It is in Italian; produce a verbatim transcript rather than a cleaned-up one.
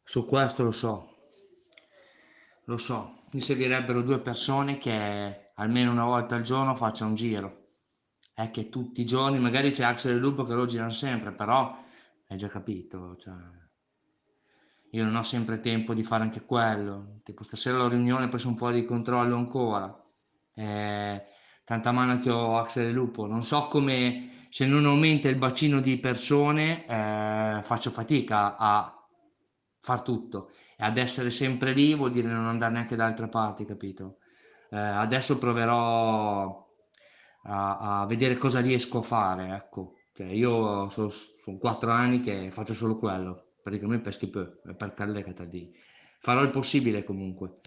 Su questo lo so. Lo so, mi servirebbero due persone che almeno una volta al giorno faccia un giro. È che tutti i giorni magari c'è Axel e Lupo che lo girano sempre, però hai già capito, cioè io non ho sempre tempo di fare anche quello. Tipo stasera ho riunione, poi son fuori di controllo ancora. Eh, tanta mano che ho Axel e Lupo. Non so come, se non aumenta il bacino di persone, eh, faccio fatica a far tutto. E ad essere sempre lì vuol dire non andare neanche da altre parti, capito? Eh, adesso proverò a, a vedere cosa riesco a fare, ecco. Cioè, io sono quattro anni che faccio solo quello, praticamente per schippo, per calle Cataldì. Farò il possibile comunque.